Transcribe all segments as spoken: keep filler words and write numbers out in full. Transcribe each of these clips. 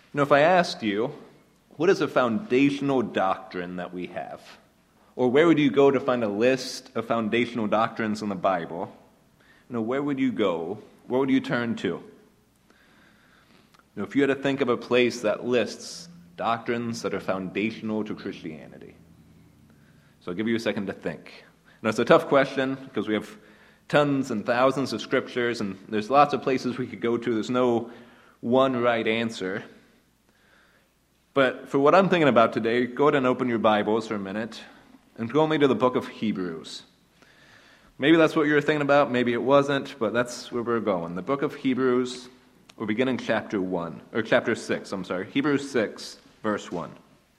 You know, if I asked you, what is a foundational doctrine that we have? Or where would you go to find a list of foundational doctrines in the Bible? You know, where would you go? Where would you turn to? You know, if you had to think of a place that lists doctrines that are foundational to Christianity. So I'll give you a second to think. Now, it's a tough question because we have tons and thousands of scriptures, and there's lots of places we could go to. There's no one right answer. But for what I'm thinking about today, go ahead and open your Bibles for a minute and go me to the book of Hebrews. Maybe that's what you were thinking about, maybe it wasn't, but that's where we're going. The book of Hebrews, we're beginning chapter one, or chapter six, I'm sorry, Hebrews six, verse one.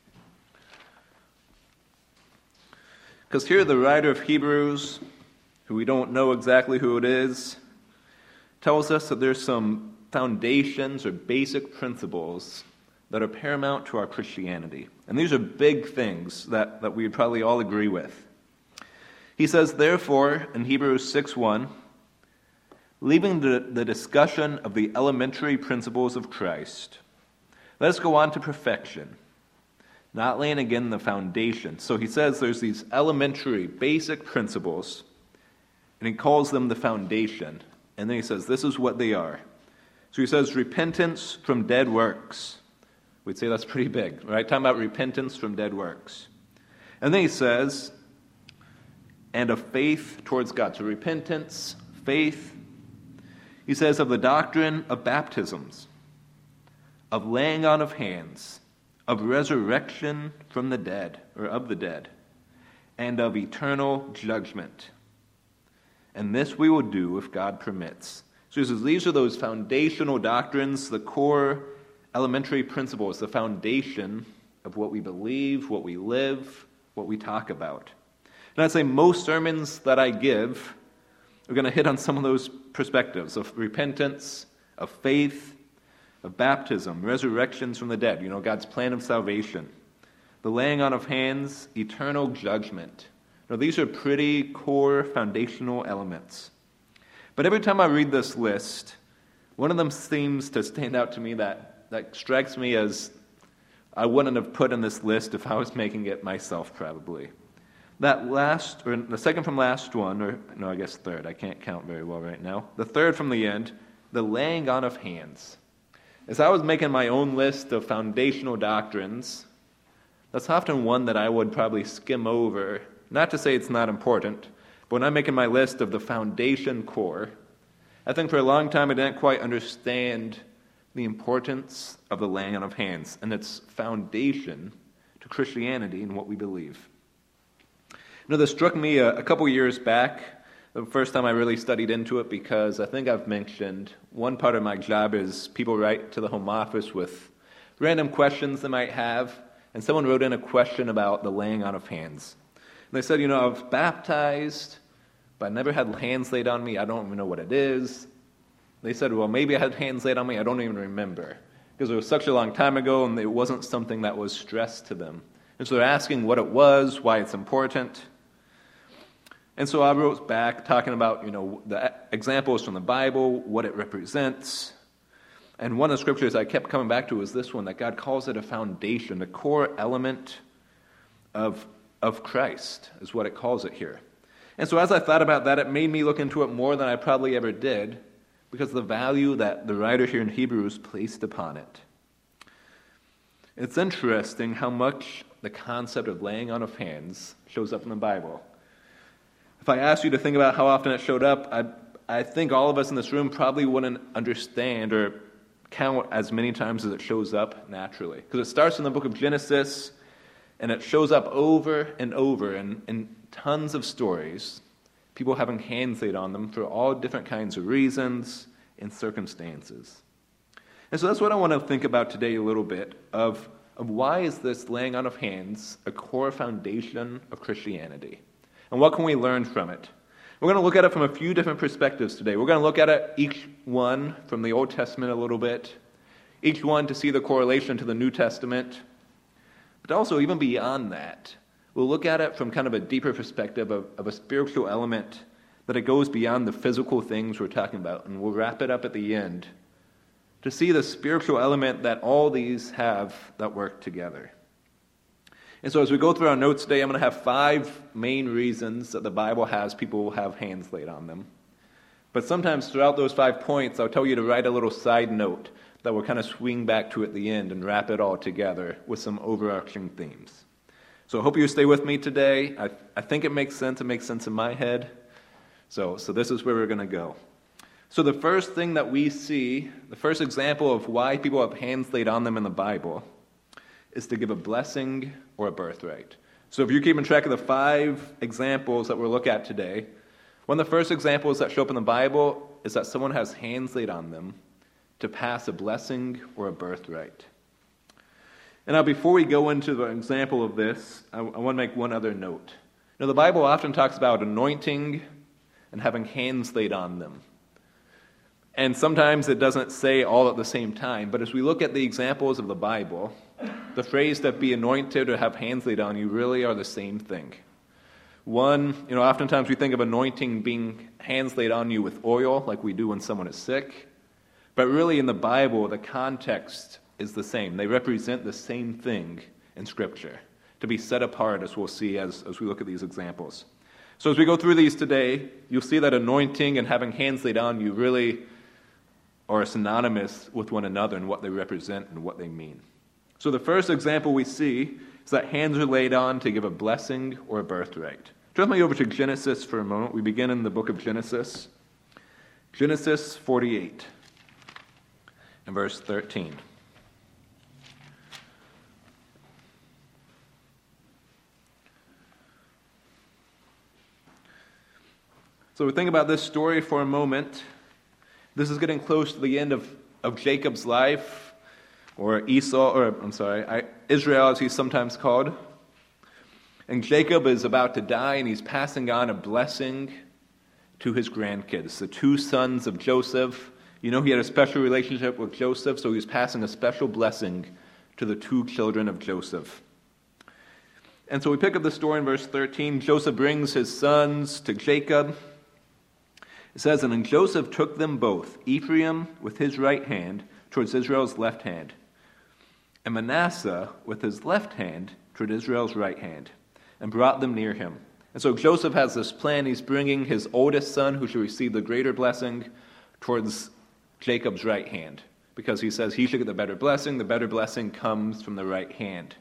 Because here the writer of Hebrews, who we don't know exactly who it is, tells us that there's some foundations or basic principles that are paramount to our Christianity. And these are big things that, that we would probably all agree with. He says, therefore, in Hebrews six one, leaving the, the discussion of the elementary principles of Christ, let us go on to perfection, not laying again the foundation. So he says there's these elementary, basic principles, and he calls them the foundation. And then he says, this is what they are. So he says, repentance from dead works. We'd say that's pretty big, right? Talking about repentance from dead works. And then he says, and of faith towards God. So repentance, faith. He says of the doctrine of baptisms, of laying on of hands, of resurrection from the dead, or of the dead, and of eternal judgment. And this we will do if God permits. So he says these are those foundational doctrines, the core elementary principles, the foundation of what we believe, what we live, what we talk about. And I'd say most sermons that I give are going to hit on some of those perspectives of repentance, of faith, of baptism, resurrections from the dead, you know, God's plan of salvation, the laying on of hands, eternal judgment. Now, these are pretty core foundational elements. But every time I read this list, one of them seems to stand out to me that That strikes me as I wouldn't have put in this list if I was making it myself, probably. That last, or the second from last one, or no, I guess third. I can't count very well right now. The third from the end, the laying on of hands. As I was making my own list of foundational doctrines, that's often one that I would probably skim over. Not to say it's not important, but when I'm making my list of the foundation core, I think for a long time I didn't quite understand the importance of the laying on of hands and its foundation to Christianity and what we believe. You know, this struck me a, a couple years back, the first time I really studied into it, because I think I've mentioned one part of my job is people write to the home office with random questions they might have, and someone wrote in a question about the laying on of hands. And they said, you know, I was baptized, but I never had hands laid on me. I don't even know what it is. They said, well, maybe I had hands laid on me. I don't even remember. Because it was such a long time ago, and it wasn't something that was stressed to them. And so they're asking what it was, why it's important. And so I wrote back talking about, you know, the examples from the Bible, what it represents. And one of the scriptures I kept coming back to was this one, that God calls it a foundation, a core element of, of Christ, is what it calls it here. And so as I thought about that, it made me look into it more than I probably ever did, because of the value that the writer here in Hebrews placed upon it. It's interesting how much the concept of laying on of hands shows up in the Bible. If I asked you to think about how often it showed up, I, I think all of us in this room probably wouldn't understand or count as many times as it shows up naturally. Because it starts in the book of Genesis, and it shows up over and over in, in tons of stories. People having hands laid on them for all different kinds of reasons and circumstances. And so that's what I want to think about today a little bit, of, of why is this laying on of hands a core foundation of Christianity? And what can we learn from it? We're going to look at it from a few different perspectives today. We're going to look at it, each one from the Old Testament a little bit, each one to see the correlation to the New Testament, but also even beyond that. We'll look at it from kind of a deeper perspective of, of a spiritual element, that it goes beyond the physical things we're talking about, and we'll wrap it up at the end to see the spiritual element that all these have that work together. And so as we go through our notes today, I'm going to have five main reasons that the Bible has people have hands laid on them. But sometimes throughout those five points, I'll tell you to write a little side note that will kind of swing back to at the end and wrap it all together with some overarching themes. So I hope you stay with me today. I, I think it makes sense. It makes sense in my head. So, so this is where we're going to go. So the first thing that we see, the first example of why people have hands laid on them in the Bible, is to give a blessing or a birthright. So if you're keeping track of the five examples that we'll look at today, one of the first examples that show up in the Bible is that someone has hands laid on them to pass a blessing or a birthright. And now before we go into the example of this, I, I want to make one other note. Now the Bible often talks about anointing and having hands laid on them. And sometimes it doesn't say all at the same time, but as we look at the examples of the Bible, the phrase that be anointed or have hands laid on you really are the same thing. One, you know, oftentimes we think of anointing being hands laid on you with oil, like we do when someone is sick. But really in the Bible, the context is the same. They represent the same thing in Scripture, to be set apart, as we'll see as, as we look at these examples. So as we go through these today, you'll see that anointing and having hands laid on you really are synonymous with one another in what they represent and what they mean. So the first example we see is that hands are laid on to give a blessing or a birthright. Turn me over to Genesis for a moment. We begin in the book of Genesis. Genesis forty-eight and verse thirteen. So we think about this story for a moment. This is getting close to the end of, of Jacob's life, or Esau, or I'm sorry, I, Israel as he's sometimes called. And Jacob is about to die, and he's passing on a blessing to his grandkids, the two sons of Joseph. You know, he had a special relationship with Joseph, so he was passing a special blessing to the two children of Joseph. And so we pick up the story in verse thirteen. Joseph brings his sons to Jacob. It says, and Joseph took them both, Ephraim with his right hand towards Israel's left hand, and Manasseh with his left hand toward Israel's right hand, and brought them near him. And so Joseph has this plan. He's bringing his oldest son, who should receive the greater blessing, towards Jacob's right hand, because he says he should get the better blessing. The better blessing comes from the right hand.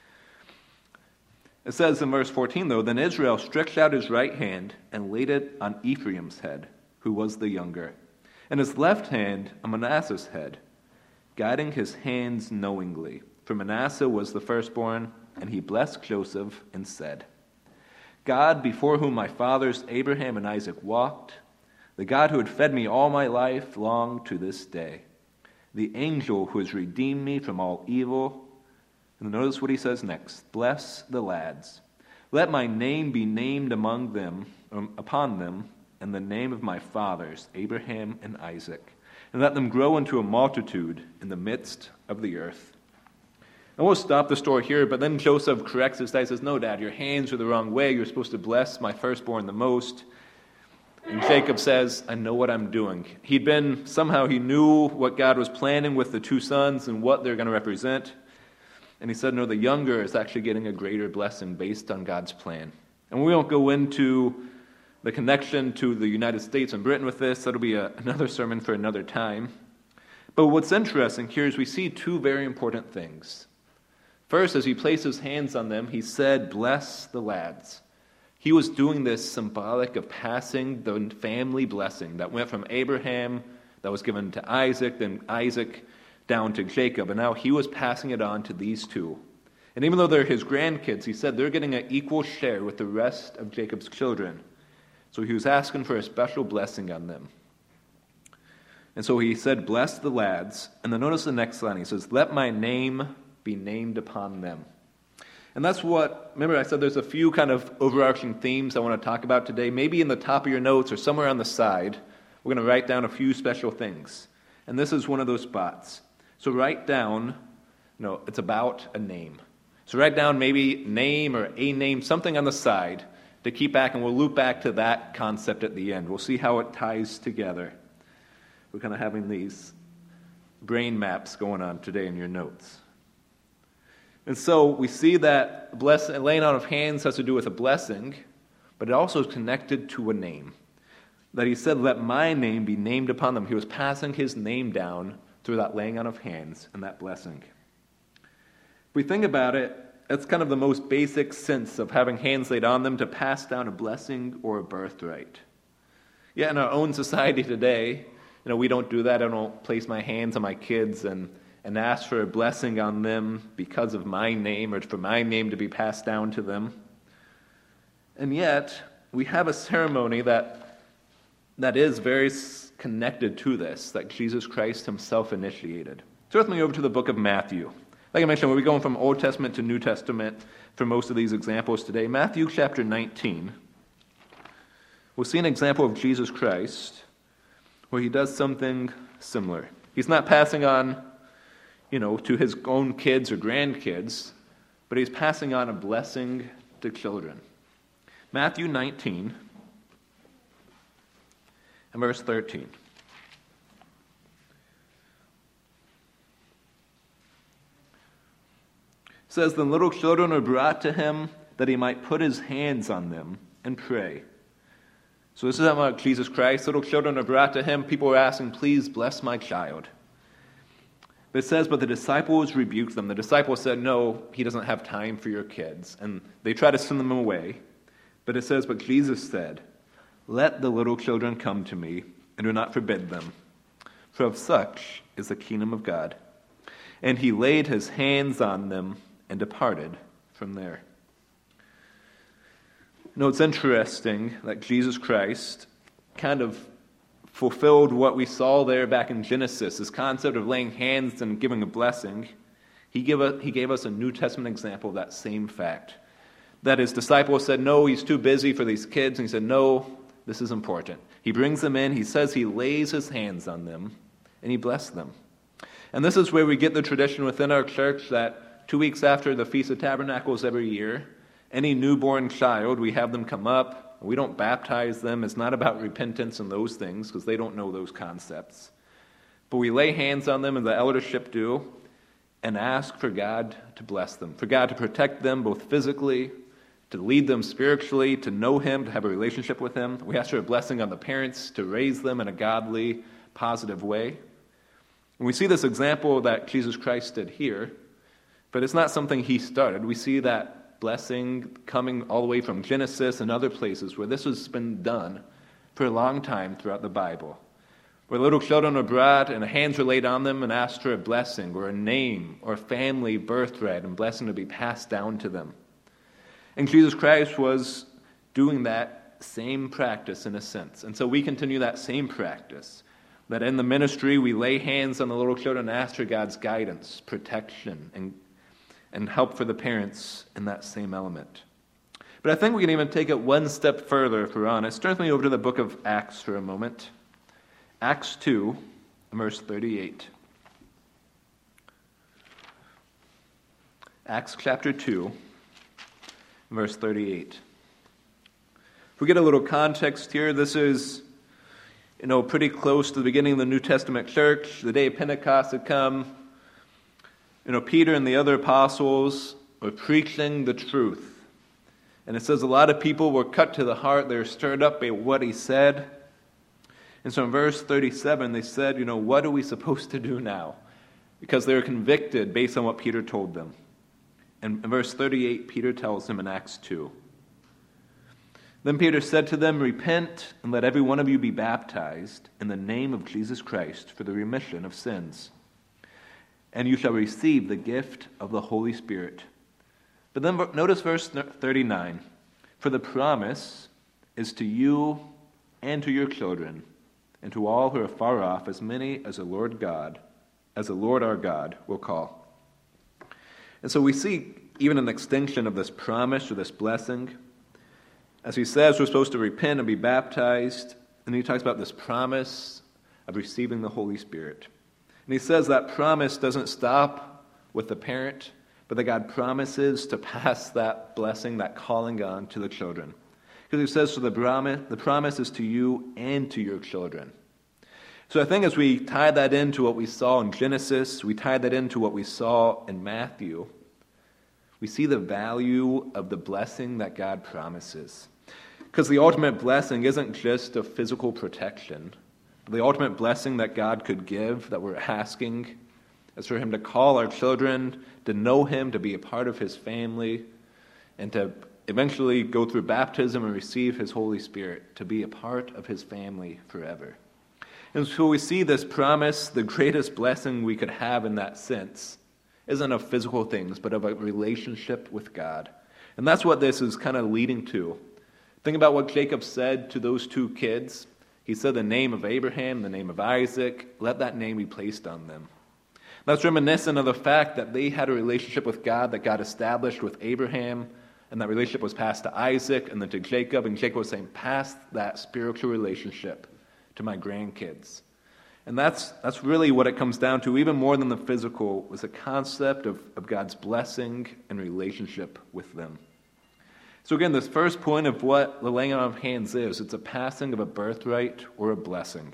It says in verse fourteen, though, then Israel stretched out his right hand and laid it on Ephraim's head, who was the younger, and his left hand on Manasseh's head, guiding his hands knowingly. For Manasseh was the firstborn, and he blessed Joseph and said, God, before whom my fathers Abraham and Isaac walked, the God who had fed me all my life long to this day, the angel who has redeemed me from all evil. And notice what he says next. Bless the lads. Let my name be named among them, um, upon them, and the name of my fathers, Abraham and Isaac, and let them grow into a multitude in the midst of the earth. And we'll stop the story here, but then Joseph corrects his dad. He says, no, Dad, your hands are the wrong way. You're supposed to bless my firstborn the most. And Jacob says, I know what I'm doing. He'd been, somehow he knew what God was planning with the two sons and what they're going to represent. And he said, no, the younger is actually getting a greater blessing based on God's plan. And we won't go into the connection to the United States and Britain with this. That'll be a, another sermon for another time. But what's interesting here is we see two very important things. First, as he placed his hands on them, he said, bless the lads. He was doing this symbolic of passing the family blessing that went from Abraham, that was given to Isaac, then Isaac down to Jacob, and now he was passing it on to these two. And even though they're his grandkids, he said they're getting an equal share with the rest of Jacob's children. So he was asking for a special blessing on them. And so he said, bless the lads. And then notice the next line. He says, let my name be named upon them. And that's what, remember I said there's a few kind of overarching themes I want to talk about today. Maybe in the top of your notes or somewhere on the side, we're going to write down a few special things. And this is one of those spots. So write down, you know, it's about a name. So write down maybe name or a name, something on the side to keep back, and we'll loop back to that concept at the end. We'll see how it ties together. We're kind of having these brain maps going on today in your notes. And so we see that bless, laying on of hands has to do with a blessing, but it also is connected to a name. That he said, let my name be named upon them. He was passing his name down through that laying on of hands and that blessing. If we think about it, that's kind of the most basic sense of having hands laid on them, to pass down a blessing or a birthright. Yet in our own society today, you know, we don't do that. I don't place my hands on my kids and, and ask for a blessing on them because of my name, or for my name to be passed down to them. And yet, we have a ceremony that that is very connected to this, that Jesus Christ himself initiated. Turn with me over to the book of Matthew. Like I mentioned, we're going from Old Testament to New Testament for most of these examples today. Matthew chapter nineteen. We'll see an example of Jesus Christ where he does something similar. He's not passing on, you know, to his own kids or grandkids, but he's passing on a blessing to children. Matthew nineteen and verse thirteen. It says, then little children were brought to him that he might put his hands on them and pray. So this is about Jesus Christ. Little children are brought to him. People were asking, please bless my child. But it says, but the disciples rebuked them. The disciples said, no, he doesn't have time for your kids. And they try to send them away. But it says, but Jesus said, let the little children come to me, and do not forbid them, for of such is the kingdom of God. And he laid his hands on them and departed from there. You know, it's interesting that Jesus Christ kind of fulfilled what we saw there back in Genesis, this concept of laying hands and giving a blessing. He gave, a, he gave us a New Testament example of that same fact. That his disciples said, no, he's too busy for these kids. And he said, no, this is important. He brings them in. He says he lays his hands on them, and he blessed them. And this is where we get the tradition within our church that two weeks after the Feast of Tabernacles every year, any newborn child, we have them come up. We don't baptize them. It's not about repentance and those things, because they don't know those concepts. But we lay hands on them, and the eldership do, and ask for God to bless them, for God to protect them both physically, to lead them spiritually, to know him, to have a relationship with him. We ask for a blessing on the parents to raise them in a godly, positive way. And we see this example that Jesus Christ did here, but it's not something he started. We see that blessing coming all the way from Genesis and other places where this has been done for a long time throughout the Bible, where little children are brought and hands were laid on them and asked for a blessing or a name or a family birthright and blessing to be passed down to them. And Jesus Christ was doing that same practice in a sense. And so we continue that same practice, that in the ministry we lay hands on the little children and ask for God's guidance, protection, and and help for the parents in that same element. But I think we can even take it one step further if we're honest. Turn with me over to the book of Acts for a moment. Acts two, verse thirty-eight. Acts chapter two, verse thirty-eight. If we get a little context here, this is, you know, pretty close to the beginning of the New Testament church. The day of Pentecost had come. You know, Peter and the other apostles were preaching the truth. And it says a lot of people were cut to the heart. They were stirred up by what he said. And so in verse thirty-seven, they said, you know, what are we supposed to do now? Because they were convicted based on what Peter told them. And in verse thirty-eight, Peter tells them in Acts two. Then Peter said to them, repent and let every one of you be baptized in the name of Jesus Christ for the remission of sins. And you shall receive the gift of the Holy Spirit. But then notice verse thirty-nine. For the promise is to you and to your children, and to all who are far off, as many as the Lord God, as the Lord our God will call. And so we see even an extension of this promise or this blessing. As he says, we're supposed to repent and be baptized. And he talks about this promise of receiving the Holy Spirit. And he says that promise doesn't stop with the parent, but that God promises to pass that blessing, that calling on to the children. Because he says, so the promise, the promise is to you and to your children. So I think as we tie that into what we saw in Genesis, we tie that into what we saw in Matthew, we see the value of the blessing that God promises. Because the ultimate blessing isn't just a physical protection. The ultimate blessing that God could give, that we're asking, is for him to call our children, to know him, to be a part of his family, and to eventually go through baptism and receive his Holy Spirit, to be a part of his family forever. And so we see this promise, the greatest blessing we could have in that sense, isn't of physical things, but of a relationship with God. And that's what this is kind of leading to. Think about what Jacob said to those two kids. He said the name of Abraham, the name of Isaac, let that name be placed on them. That's reminiscent of the fact that they had a relationship with God that God established with Abraham, and that relationship was passed to Isaac and then to Jacob, and Jacob was saying, pass that spiritual relationship to my grandkids. And that's that's really what it comes down to, even more than the physical, was a concept of, of God's blessing and relationship with them. So again, this first point of what the laying on of hands is, it's a passing of a birthright or a blessing.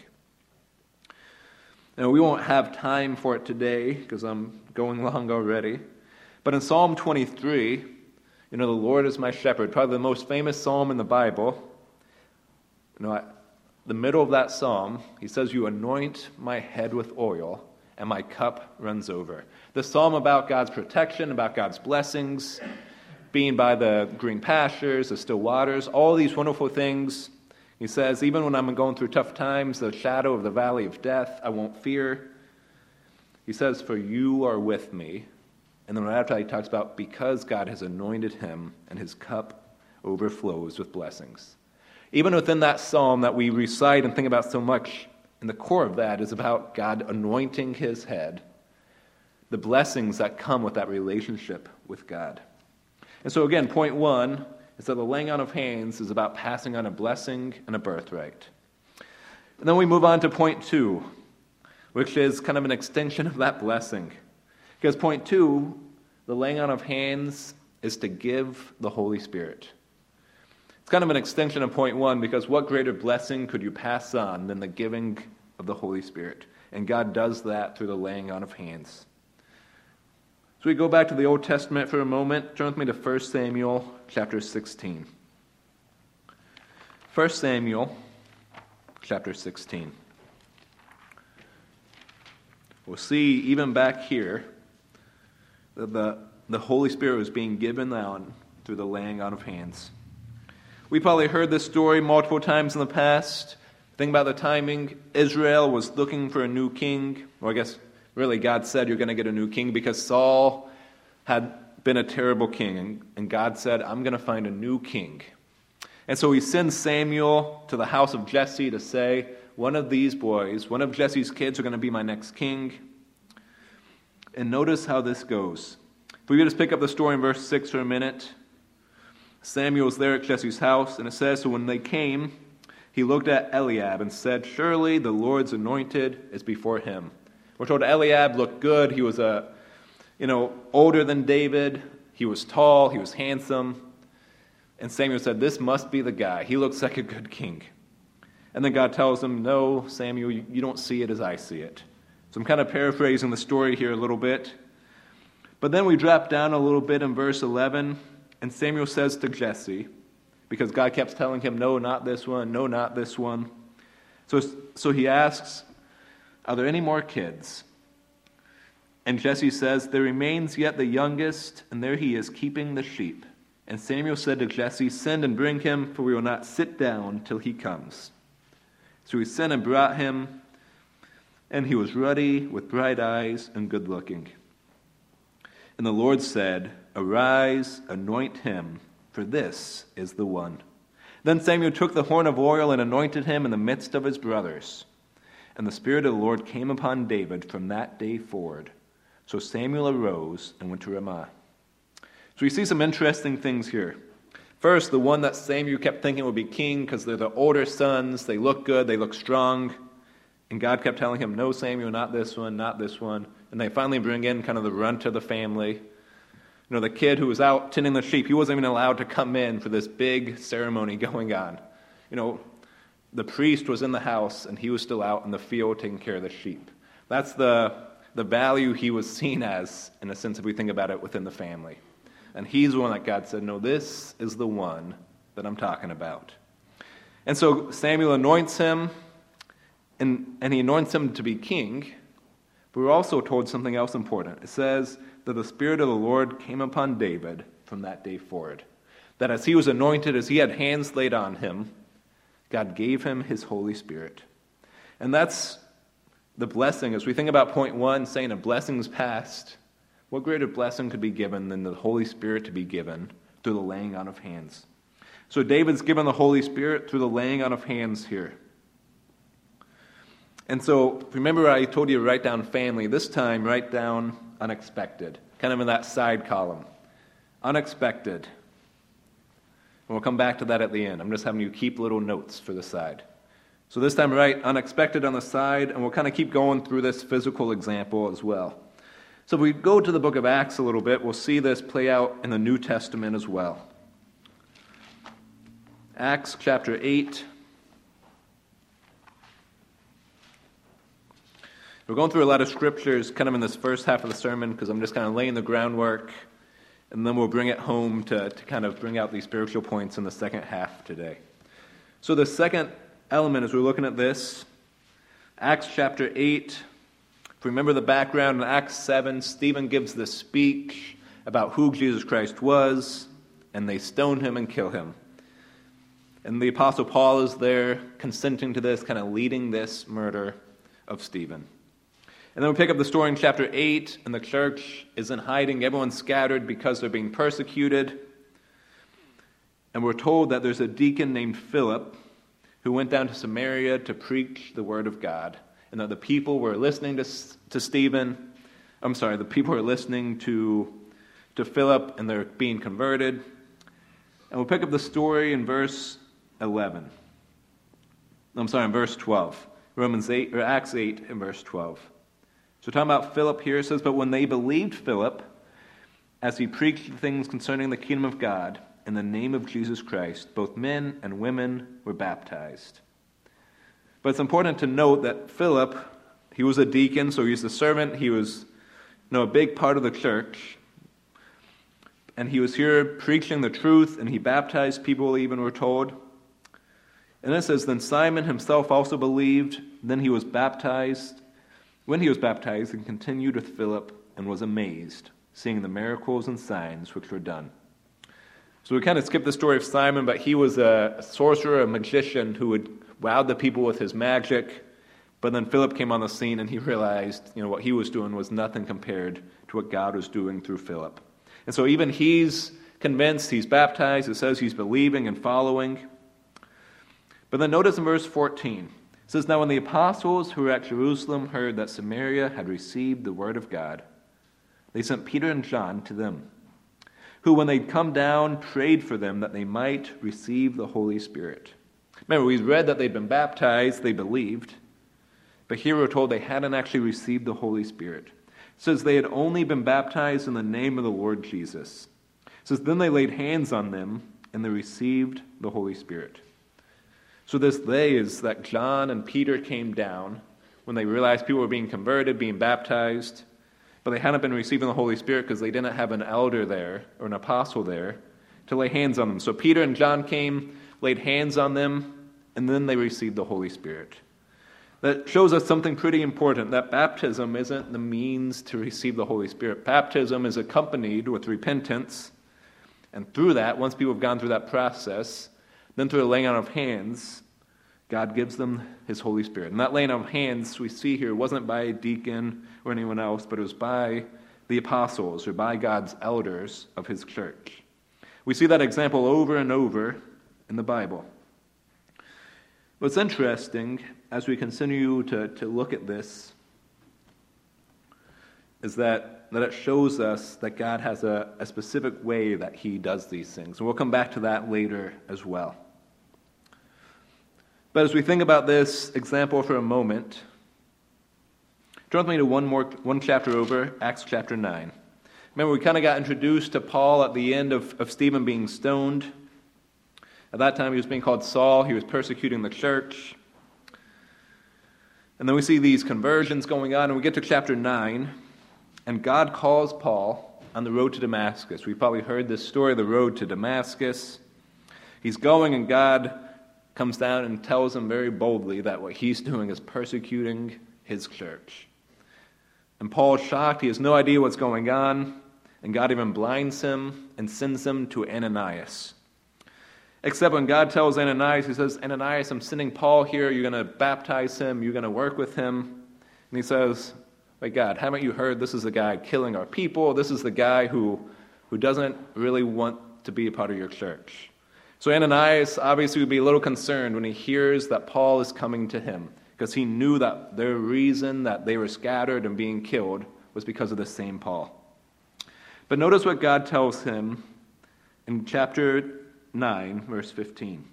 Now, we won't have time for it today because I'm going long already. But in Psalm twenty-three, you know, the Lord is my shepherd, probably the most famous psalm in the Bible. You know, I, the middle of that psalm, he says, you anoint my head with oil, and my cup runs over. The psalm about God's protection, about God's blessings, being by the green pastures, the still waters, all these wonderful things. He says, even when I'm going through tough times, the shadow of the valley of death, I won't fear. He says, for you are with me. And then right after that, he talks about because God has anointed him and his cup overflows with blessings. Even within that psalm that we recite and think about so much, in the core of that is about God anointing his head, the blessings that come with that relationship with God. And so again, point one is that the laying on of hands is about passing on a blessing and a birthright. And then we move on to point two, which is kind of an extension of that blessing. Because point two, the laying on of hands, is to give the Holy Spirit. It's kind of an extension of point one, because what greater blessing could you pass on than the giving of the Holy Spirit? And God does that through the laying on of hands. So we go back to the Old Testament for a moment. Turn with me to First Samuel chapter sixteen. First Samuel chapter sixteen. We'll see even back here that the, the Holy Spirit was being given on through the laying on of hands. We probably heard this story multiple times in the past. Think about the timing. Israel was looking for a new king. Or I guess really God said you're going to get a new king because Saul had been a terrible king. And, and God said, I'm going to find a new king. And so he sends Samuel to the house of Jesse to say, one of these boys, one of Jesse's kids are going to be my next king. And notice how this goes. If we could just pick up the story in verse six for a minute. Samuel's there at Jesse's house, and it says, so when they came, he looked at Eliab and said, surely the Lord's anointed is before him. We're told Eliab looked good. He was a, you know, older than David. He was tall. He was handsome. And Samuel said, this must be the guy. He looks like a good king. And then God tells him, no, Samuel, you, you don't see it as I see it. So I'm kind of paraphrasing the story here a little bit. But then we drop down a little bit in verse eleven, and Samuel says to Jesse, because God kept telling him, no, not this one, no, not this one. So, so he asks, are there any more kids? And Jesse says, there remains yet the youngest, and there he is keeping the sheep. And Samuel said to Jesse, send and bring him, for we will not sit down till he comes. So he sent and brought him, and he was ruddy, with bright eyes, and good-looking. And the Lord said, arise, anoint him, for this is the one. Then Samuel took the horn of oil and anointed him in the midst of his brothers. And the Spirit of the Lord came upon David from that day forward. So Samuel arose and went to Ramah. So we see some interesting things here. First, the one that Samuel kept thinking would be king because they're the older sons, they look good, they look strong. And God kept telling him, no, Samuel, not this one, not this one. And they finally bring in kind of the runt of the family. You know, the kid who was out tending the sheep, he wasn't even allowed to come in for this big ceremony going on. You know, the priest was in the house and he was still out in the field taking care of the sheep. That's the, the value he was seen as, in a sense, if we think about it within the family. And he's the one that God said, no, this is the one that I'm talking about. And so Samuel anoints him, and, and he anoints him to be king. But we're also told something else important. It says that the Spirit of the Lord came upon David from that day forward. That as he was anointed, as he had hands laid on him, God gave him his Holy Spirit. And that's the blessing. As we think about point one, saying a blessing's past, what greater blessing could be given than the Holy Spirit to be given through the laying on of hands? So David's given the Holy Spirit through the laying on of hands here. And so, remember I told you to write down family. This time, write down unexpected, kind of in that side column. Unexpected. And we'll come back to that at the end. I'm just having you keep little notes for the side. So this time, write unexpected on the side, and we'll kind of keep going through this physical example as well. So if we go to the book of Acts a little bit, we'll see this play out in the New Testament as well. Acts chapter eight. We're going through a lot of scriptures kind of in this first half of the sermon because I'm just kind of laying the groundwork, and then we'll bring it home to, to kind of bring out these spiritual points in the second half today. So the second element as we're looking at this, Acts chapter eight. If you remember the background in Acts seven, Stephen gives this speech about who Jesus Christ was, and they stone him and kill him. And the Apostle Paul is there consenting to this, kind of leading this murder of Stephen. And then we pick up the story in chapter eight, and the church is in hiding. Everyone's scattered because they're being persecuted. And we're told that there's a deacon named Philip who went down to Samaria to preach the word of God. And that the people were listening to, to Stephen. I'm sorry, the people were listening to, to Philip, and they're being converted. And we'll pick up the story in verse eleven. I'm sorry, in verse twelve. Romans eight, or Acts eight, in verse twelve. So talking about Philip here, it says, but when they believed Philip, as he preached things concerning the kingdom of God, in the name of Jesus Christ, both men and women were baptized. But it's important to note that Philip, he was a deacon, so he's a servant. He was, you know, a big part of the church. And he was here preaching the truth, and he baptized people, even we're told. And it says, then Simon himself also believed. Then he was baptized. When he was baptized, he continued with Philip and was amazed, seeing the miracles and signs which were done. So we kind of skip the story of Simon, but he was a sorcerer, a magician who would wow the people with his magic. But then Philip came on the scene, and he realized, you know, what he was doing was nothing compared to what God was doing through Philip. And so even he's convinced, he's baptized. It says he's believing and following. But then notice in verse fourteen, it says, now when the apostles who were at Jerusalem heard that Samaria had received the word of God, they sent Peter and John to them, who when they'd come down prayed for them that they might receive the Holy Spirit. Remember, we read that they'd been baptized, they believed, but here we're told they hadn't actually received the Holy Spirit. It says they had only been baptized in the name of the Lord Jesus. It says then they laid hands on them, and they received the Holy Spirit. So this they is that John and Peter came down when they realized people were being converted, being baptized, but they hadn't been receiving the Holy Spirit because they didn't have an elder there or an apostle there to lay hands on them. So Peter and John came, laid hands on them, and then they received the Holy Spirit. That shows us something pretty important, that baptism isn't the means to receive the Holy Spirit. Baptism is accompanied with repentance, and through that, once people have gone through that process, then through the laying on of hands, God gives them his Holy Spirit. And that laying on of hands we see here wasn't by a deacon or anyone else, but it was by the apostles or by God's elders of his church. We see that example over and over in the Bible. What's interesting as we continue to, to look at this is that, that it shows us that God has a, a specific way that he does these things. And we'll come back to that later as well. But as we think about this example for a moment, turn with me to one more one chapter over, Acts chapter nine. Remember, we kind of got introduced to Paul at the end of, of Stephen being stoned. At that time, he was being called Saul. He was persecuting the church. And then we see these conversions going on, and we get to chapter nine, and God calls Paul on the road to Damascus. We've probably heard this story, the road to Damascus. He's going, and God comes down and tells him very boldly that what he's doing is persecuting his church. And Paul's shocked. He has no idea what's going on, and God even blinds him and sends him to Ananias. Except when God tells Ananias, he says, Ananias, I'm sending Paul here. You're going to baptize him. You're going to work with him. And he says, wait, God, haven't you heard this is the guy killing our people? This is the guy who, who doesn't really want to be a part of your church. So Ananias obviously would be a little concerned when he hears that Paul is coming to him, because he knew that their reason that they were scattered and being killed was because of the same Paul. But notice what God tells him in chapter nine, verse fifteen.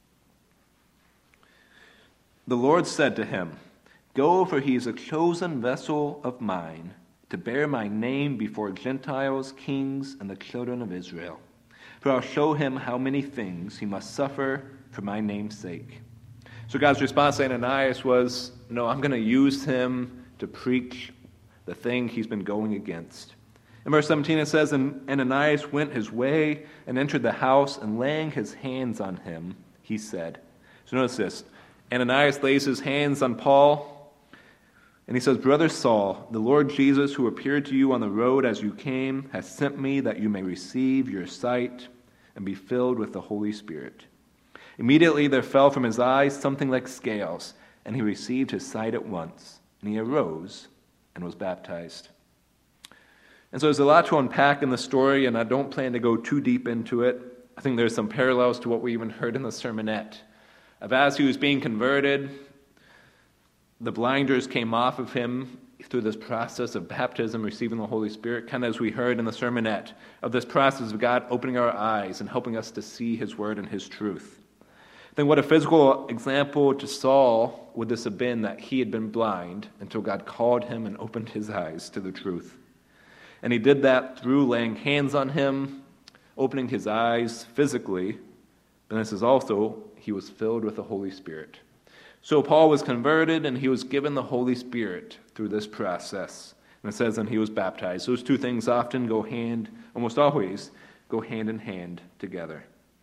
The Lord said to him, Go, for he is a chosen vessel of mine, to bear my name before Gentiles, kings, and the children of Israel. For I'll show him how many things he must suffer for my name's sake. So God's response to Ananias was, no, I'm going to use him to preach the thing he's been going against. In verse seventeen it says, And Ananias went his way and entered the house, and laying his hands on him, he said. So notice this. Ananias lays his hands on Paul, and he says, Brother Saul, the Lord Jesus, who appeared to you on the road as you came, has sent me that you may receive your sight and be filled with the Holy Spirit. Immediately there fell from his eyes something like scales, and he received his sight at once. And he arose and was baptized. And so there's a lot to unpack in the story, and I don't plan to go too deep into it. I think there's some parallels to what we even heard in the sermonette. Of as he was being converted, the blinders came off of him through this process of baptism, receiving the Holy Spirit, kind of as we heard in the sermonette, of this process of God opening our eyes and helping us to see his word and his truth. Then what a physical example to Saul would this have been, that he had been blind until God called him and opened his eyes to the truth. And he did that through laying hands on him, opening his eyes physically. And this is also, he was filled with the Holy Spirit. So Paul was converted, and he was given the Holy Spirit through this process. And it says, and he was baptized. Those two things often go hand, almost always, go hand in hand together.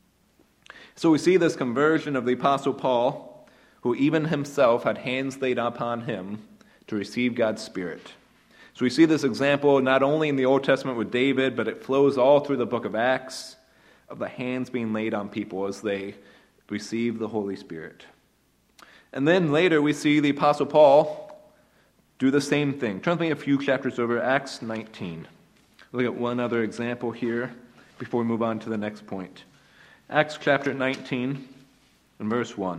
So we see this conversion of the Apostle Paul, who even himself had hands laid upon him to receive God's Spirit. So we see this example not only in the Old Testament with David, but it flows all through the book of Acts, of the hands being laid on people as they receive the Holy Spirit. And then later we see the Apostle Paul do the same thing. Turn with me a few chapters over, Acts nineteen. Look at one other example here before we move on to the next point. Acts chapter nineteen and verse one.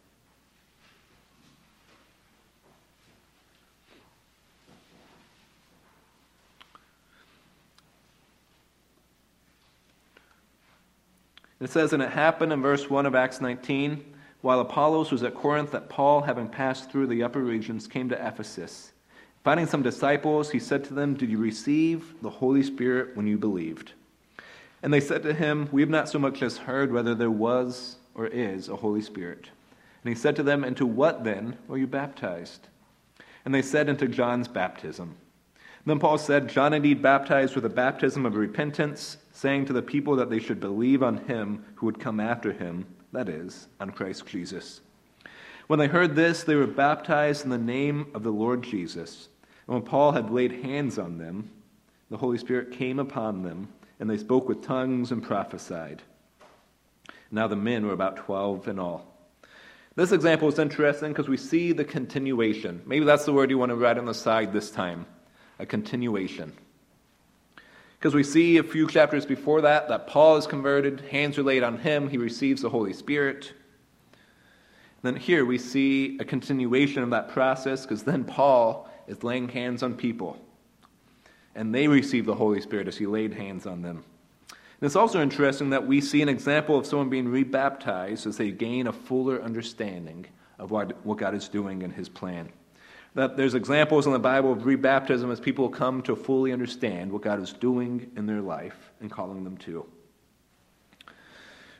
It says, and it happened in verse one of Acts nineteen, while Apollos was at Corinth, that Paul, having passed through the upper regions, came to Ephesus. Finding some disciples, he said to them, Did you receive the Holy Spirit when you believed? And they said to him, We have not so much as heard whether there was or is a Holy Spirit. And he said to them, Into what then were you baptized? And they said, Into John's baptism. Then Paul said, John indeed baptized with a baptism of repentance, saying to the people that they should believe on him who would come after him, that is, on Christ Jesus. When they heard this, they were baptized in the name of the Lord Jesus. And when Paul had laid hands on them, the Holy Spirit came upon them, and they spoke with tongues and prophesied. Now the men were about twelve in all. This example is interesting because we see the continuation. Maybe that's the word you want to write on the side this time. A continuation. Because we see a few chapters before that, that Paul is converted, hands are laid on him, he receives the Holy Spirit. And then here we see a continuation of that process, because then Paul is laying hands on people. And they receive the Holy Spirit as he laid hands on them. And it's also interesting that we see an example of someone being rebaptized as they gain a fuller understanding of what, what God is doing in his plan. That there's examples in the Bible of rebaptism as people come to fully understand what God is doing in their life and calling them to.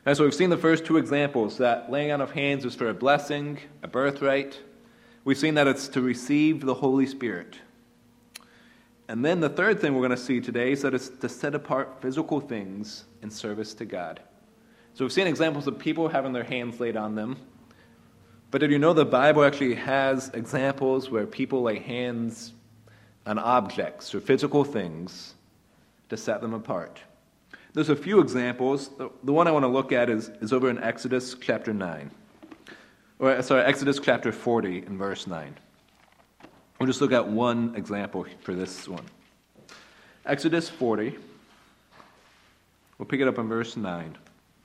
And so we've seen the first two examples, that laying on of hands is for a blessing, a birthright. We've seen that it's to receive the Holy Spirit. And then the third thing we're going to see today is that it's to set apart physical things in service to God. So we've seen examples of people having their hands laid on them. But did you know the Bible actually has examples where people lay hands on objects or physical things to set them apart? There's a few examples. The, the one I want to look at is, is over in Exodus chapter nine. Or, sorry, Exodus chapter forty and verse nine. We'll just look at one example for this one. Exodus forty. We'll pick it up in verse nine.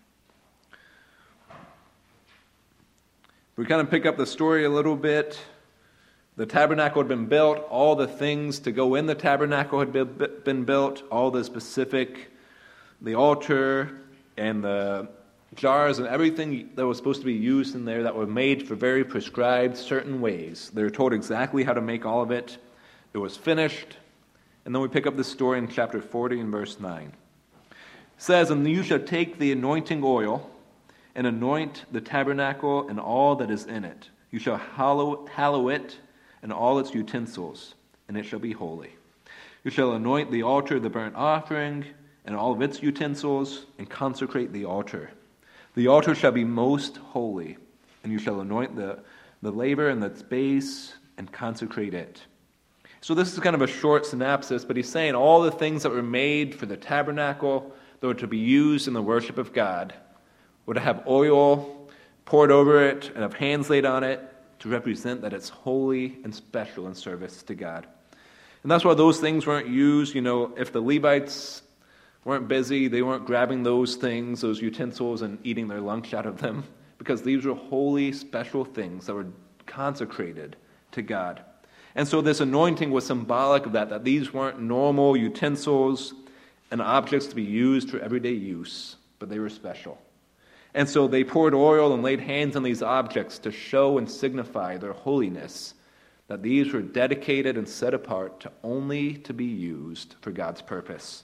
We kind of pick up the story a little bit. The tabernacle had been built. All the things to go in the tabernacle had been built. All the specific, the altar and the jars and everything that was supposed to be used in there that were made for very prescribed certain ways. They were told exactly how to make all of it. It was finished. And then we pick up the story in chapter forty and verse nine. It says, "And you shall take the anointing oil and anoint the tabernacle and all that is in it. You shall hallow, hallow it and all its utensils, and it shall be holy. You shall anoint the altar of the burnt offering and all of its utensils, and consecrate the altar. The altar shall be most holy, and you shall anoint the, the laver and its base, and consecrate it." So this is kind of a short synopsis, but he's saying all the things that were made for the tabernacle that were to be used in the worship of God were to have oil poured over it and have hands laid on it to represent that it's holy and special in service to God. And that's why those things weren't used. You know, if the Levites weren't busy, they weren't grabbing those things, those utensils, and eating their lunch out of them, because these were holy, special things that were consecrated to God. And so this anointing was symbolic of that, that these weren't normal utensils and objects to be used for everyday use, but they were special. And so they poured oil and laid hands on these objects to show and signify their holiness, that these were dedicated and set apart to only to be used for God's purpose.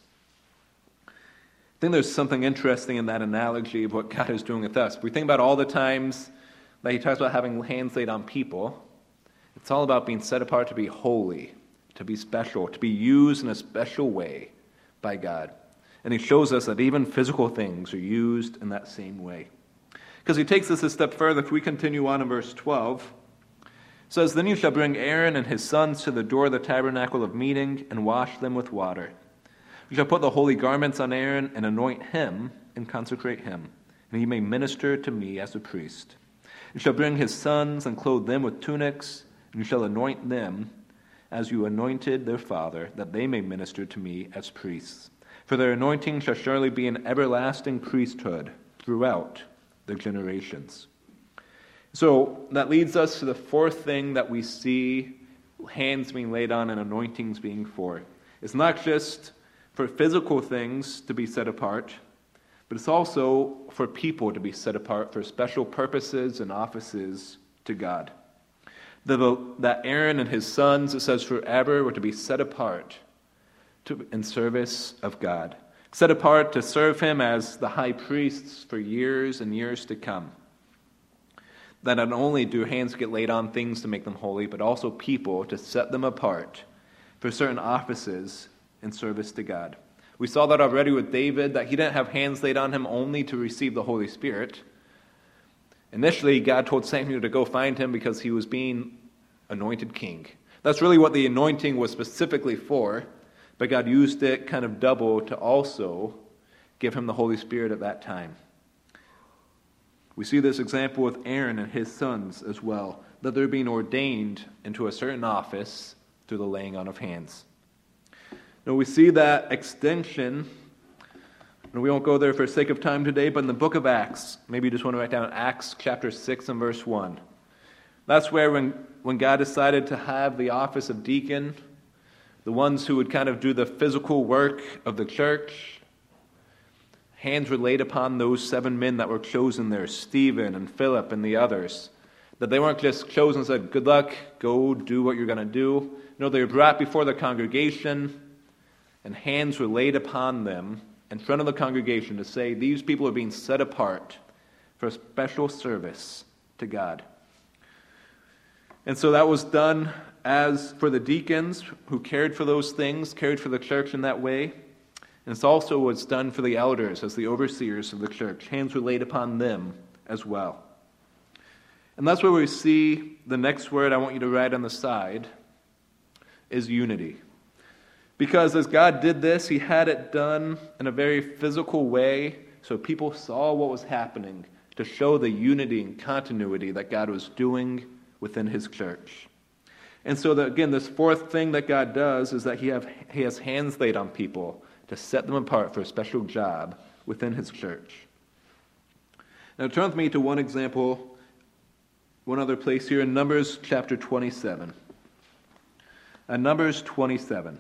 I think there's something interesting in that analogy of what God is doing with us. We think about all the times that he talks about having hands laid on people. It's all about being set apart to be holy, to be special, to be used in a special way by God. And he shows us that even physical things are used in that same way. Because he takes this a step further. If we continue on in verse twelve, it says, "Then you shall bring Aaron and his sons to the door of the tabernacle of meeting and wash them with water. You shall put the holy garments on Aaron and anoint him and consecrate him, and he may minister to me as a priest. You shall bring his sons and clothe them with tunics, and you shall anoint them as you anointed their father, that they may minister to me as priests. For their anointing shall surely be an everlasting priesthood throughout the generations." So that leads us to the fourth thing that we see hands being laid on and anointings being for. It's not just for physical things to be set apart, but it's also for people to be set apart for special purposes and offices to God. The, that Aaron and his sons, it says forever, were to be set apart to, in service of God. Set apart to serve him as the high priests for years and years to come. That not only do hands get laid on things to make them holy, but also people to set them apart for certain offices in service to God. We saw that already with David, that he didn't have hands laid on him only to receive the Holy Spirit. Initially, God told Samuel to go find him because he was being anointed king. That's really what the anointing was specifically for, but God used it kind of double to also give him the Holy Spirit at that time. We see this example with Aaron and his sons as well, that they're being ordained into a certain office through the laying on of hands. Now we see that extension, and we won't go there for sake of time today, but in the book of Acts, maybe you just want to write down Acts chapter six and verse one. That's where when, when God decided to have the office of deacon, the ones who would kind of do the physical work of the church, hands were laid upon those seven men that were chosen there, Stephen and Philip and the others. That they weren't just chosen and said, "Good luck, go do what you're going to do." No, they were brought before the congregation, and hands were laid upon them in front of the congregation to say these people are being set apart for a special service to God. And so that was done as for the deacons who cared for those things, cared for the church in that way. And it's also was done for the elders as the overseers of the church. Hands were laid upon them as well. And that's where we see the next word I want you to write on the side is unity. Because as God did this, he had it done in a very physical way so people saw what was happening to show the unity and continuity that God was doing within his church. And so, the, again, this fourth thing that God does is that he, have, he has hands laid on people to set them apart for a special job within his church. Now turn with me to one example, one other place here in Numbers chapter twenty-seven. Uh, Numbers twenty-seven.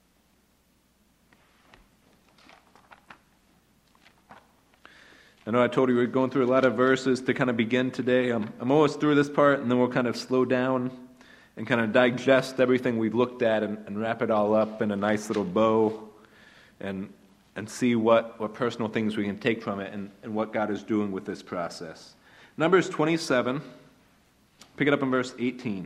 I know I told you we we're going through a lot of verses to kind of begin today. Um, I'm almost through this part, and then we'll kind of slow down and kind of digest everything we've looked at and, and wrap it all up in a nice little bow and and see what, what personal things we can take from it and, and what God is doing with this process. Numbers twenty-seven, pick it up in verse eighteen.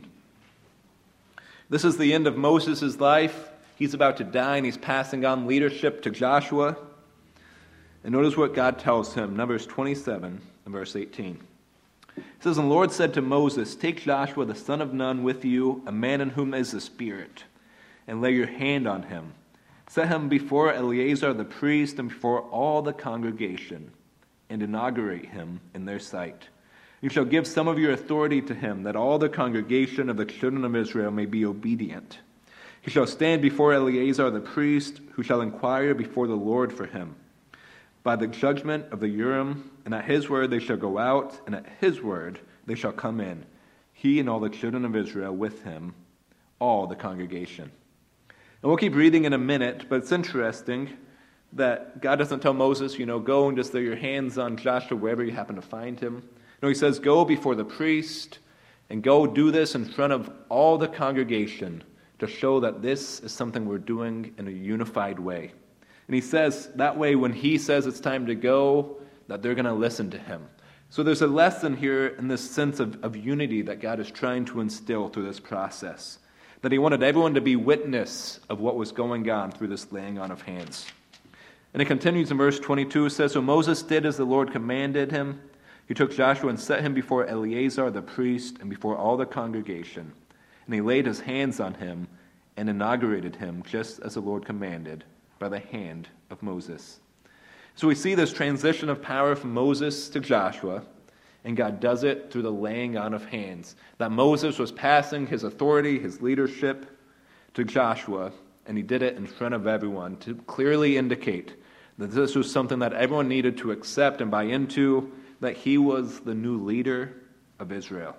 This is the end of Moses' life. He's about to die, and he's passing on leadership to Joshua. And notice what God tells him, Numbers twenty-seven and verse eighteen. It says, "And the Lord said to Moses, Take Joshua the son of Nun with you, a man in whom is the Spirit, and lay your hand on him. Set him before Eleazar the priest and before all the congregation, and inaugurate him in their sight. You shall give some of your authority to him, that all the congregation of the children of Israel may be obedient. He shall stand before Eleazar the priest, who shall inquire before the Lord for him, by the judgment of the Urim, and at his word they shall go out, and at his word they shall come in, he and all the children of Israel with him, all the congregation." And we'll keep reading in a minute, but it's interesting that God doesn't tell Moses, you know, go and just lay your hands on Joshua wherever you happen to find him. No, he says, go before the priest, and go do this in front of all the congregation to show that this is something we're doing in a unified way. And he says that way when he says it's time to go, that they're going to listen to him. So there's a lesson here in this sense of, of unity that God is trying to instill through this process. That he wanted everyone to be witness of what was going on through this laying on of hands. And it continues in verse twenty-two. It says, "So Moses did as the Lord commanded him. He took Joshua and set him before Eleazar the priest and before all the congregation. And he laid his hands on him and inaugurated him just as the Lord commanded by the hand of Moses." So we see this transition of power from Moses to Joshua, and God does it through the laying on of hands. That Moses was passing his authority, his leadership to Joshua, and he did it in front of everyone to clearly indicate that this was something that everyone needed to accept and buy into, that he was the new leader of Israel.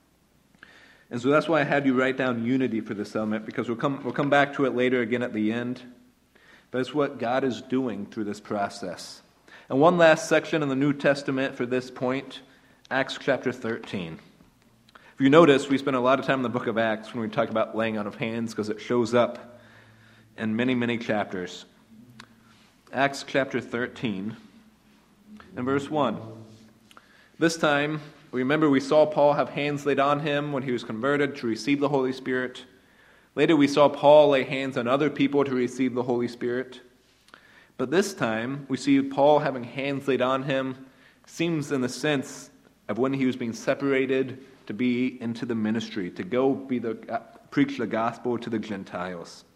And so that's why I had you write down unity for this element, because we'll come, we'll come back to it later again at the end. But it's what God is doing through this process. And one last section in the New Testament for this point, Acts chapter thirteen. If you notice, we spend a lot of time in the book of Acts when we talk about laying on of hands because it shows up in many, many chapters. Acts chapter thirteen and verse one. This time, remember we saw Paul have hands laid on him when he was converted to receive the Holy Spirit. Later we saw Paul lay hands on other people to receive the Holy Spirit. But this time, we see Paul having hands laid on him, seems in the sense of when he was being separated to be into the ministry, to go be the uh, preach the gospel to the Gentiles.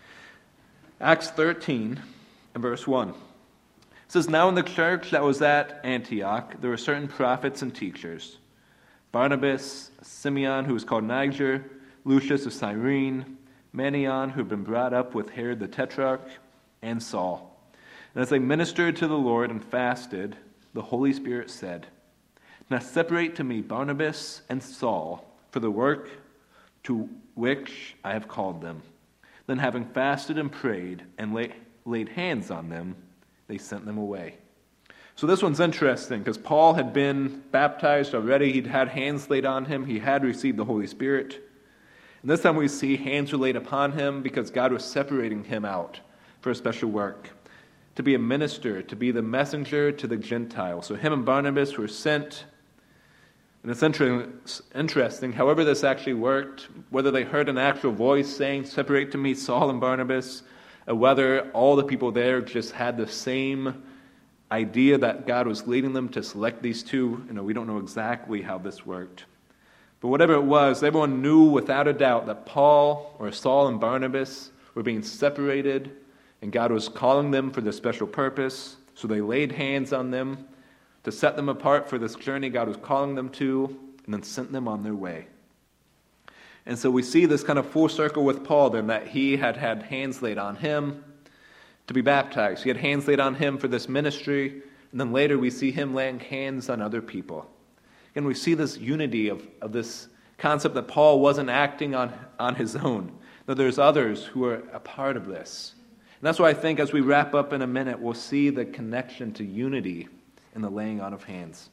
Acts thirteen and verse one. It says, "Now in the church that was at Antioch, there were certain prophets and teachers, Barnabas, Simeon, who was called Niger, Lucius of Cyrene, Manaen, who had been brought up with Herod the Tetrarch, and Saul. And as they ministered to the Lord and fasted, the Holy Spirit said, 'Now separate to me Barnabas and Saul for the work to which I have called them.' Then having fasted and prayed and lay, laid hands on them, they sent them away." So this one's interesting because Paul had been baptized already. He'd had hands laid on him. He had received the Holy Spirit. And this time we see hands were laid upon him because God was separating him out for a special work, to to be a minister, to be the messenger to the Gentiles. So him and Barnabas were sent. And it's interesting, however this actually worked, whether they heard an actual voice saying, "Separate to me Saul and Barnabas," or whether all the people there just had the same idea that God was leading them to select these two. You know, we don't know exactly how this worked. But whatever it was, everyone knew without a doubt that Paul or Saul and Barnabas were being separated, and God was calling them for this special purpose. So they laid hands on them to set them apart for this journey God was calling them to, and then sent them on their way. And so we see this kind of full circle with Paul then, that he had had hands laid on him to be baptized. He had hands laid on him for this ministry, and then later we see him laying hands on other people. And we see this unity of, of this concept that Paul wasn't acting on, on his own, that there's others who are a part of this. And that's why I think as we wrap up in a minute, we'll see the connection to unity in the laying on of hands.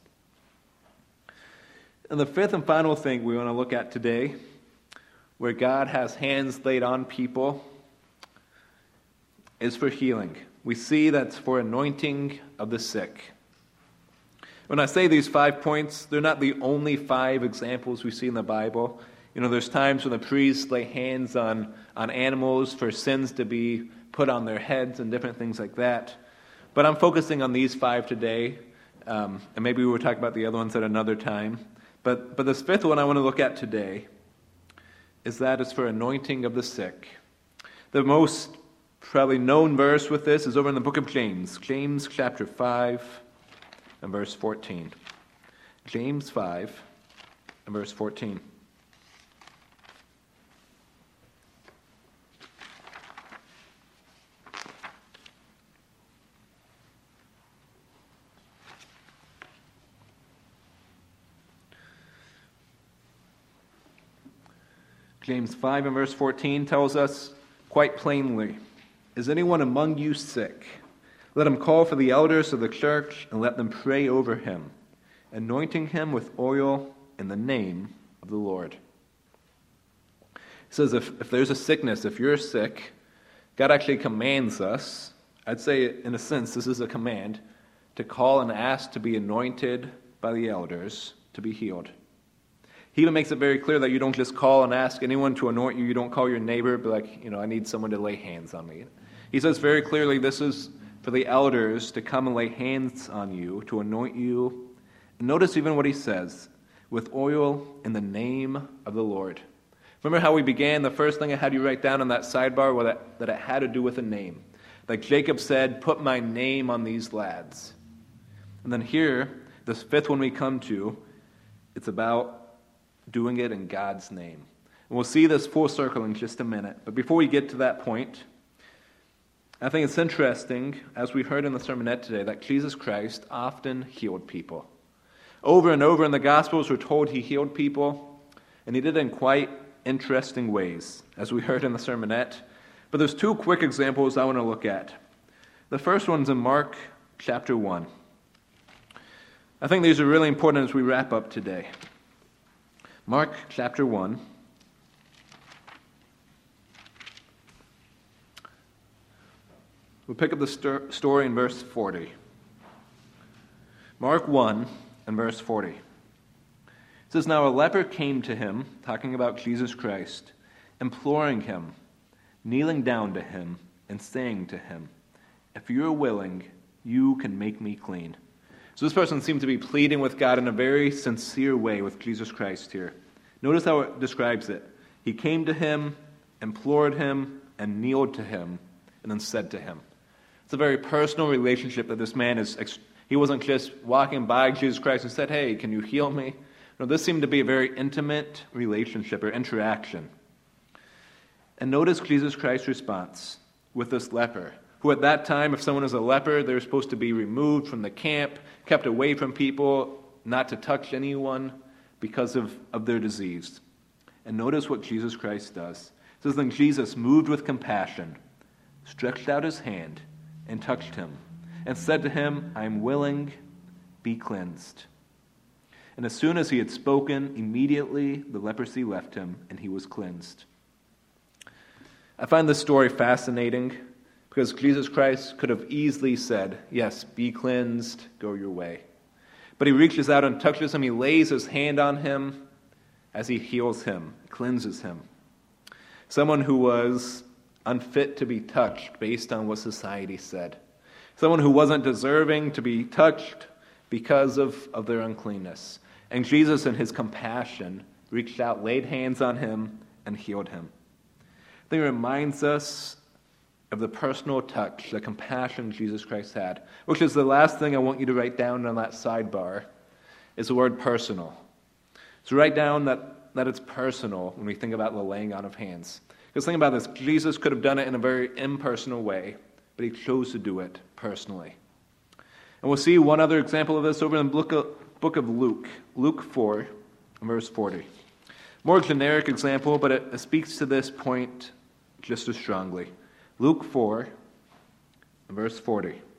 And the fifth and final thing we want to look at today, where God has hands laid on people, is for healing. We see that's for anointing of the sick. When I say these five points, they're not the only five examples we see in the Bible. You know, there's times when the priests lay hands on, on animals for sins to be put on their heads and different things like that. But I'm focusing on these five today, um, and maybe we will talk about the other ones at another time. But, but this fifth one I want to look at today is that it's for anointing of the sick. The most probably known verse with this is over in the book of James, James chapter five and verse fourteen. James five and verse fourteen. James five and verse fourteen tells us quite plainly, "Is anyone among you sick? Let him call for the elders of the church and let them pray over him, anointing him with oil in the name of the Lord." It says if, if there's a sickness, if you're sick, God actually commands us, I'd say in a sense this is a command, to call and ask to be anointed by the elders to be healed. He even makes it very clear that you don't just call and ask anyone to anoint you. You don't call your neighbor, be like, you know, I need someone to lay hands on me. He says very clearly this is for the elders to come and lay hands on you, to anoint you. And notice even what he says, with oil in the name of the Lord. Remember how we began? The first thing I had you write down on that sidebar was that, that it had to do with a name. Like Jacob said, put my name on these lads. And then here, this fifth one we come to, it's about doing it in God's name. And we'll see this full circle in just a minute. But before we get to that point, I think it's interesting, as we heard in the sermonette today, that Jesus Christ often healed people. Over and over in the Gospels, we're told he healed people, and he did it in quite interesting ways, as we heard in the sermonette. But there's two quick examples I want to look at. The first one's in Mark chapter one. I think these are really important as we wrap up today. Mark chapter one. We'll pick up the st- story in verse forty. Mark one and verse forty. It says, "Now a leper came to him," talking about Jesus Christ, "imploring him, kneeling down to him, and saying to him, 'If you are willing, you can make me clean.'" So this person seemed to be pleading with God in a very sincere way with Jesus Christ here. Notice how it describes it. He came to him, implored him, and kneeled to him, and then said to him. It's a very personal relationship that this man is. He wasn't just walking by Jesus Christ and said, "Hey, can you heal me?" No, this seemed to be a very intimate relationship or interaction. And notice Jesus Christ's response with this leper, who at that time, if someone was a leper, they were supposed to be removed from the camp, kept away from people, not to touch anyone because of, of their disease. And notice what Jesus Christ does. It says, "Then Jesus, moved with compassion, stretched out his hand and touched him, and said to him, 'I am willing, be cleansed.' And as soon as he had spoken, immediately the leprosy left him, and he was cleansed." I find this story fascinating Because Jesus Christ could have easily said, yes, be cleansed, go your way. But he reaches out and touches him. He lays his hand on him as he heals him, cleanses him. Someone who was unfit to be touched based on what society said. Someone who wasn't deserving to be touched because of, of their uncleanness. And Jesus, in his compassion, reached out, laid hands on him, and healed him. I think it reminds us of the personal touch, the compassion Jesus Christ had, which is the last thing I want you to write down on that sidebar, is the word personal. So write down that, that it's personal when we think about the laying on of hands. Because think about this, Jesus could have done it in a very impersonal way, but he chose to do it personally. And we'll see one other example of this over in the book of, book of Luke, Luke four, verse forty. More generic example, but it, it speaks to this point just as strongly. Luke four, verse forty. It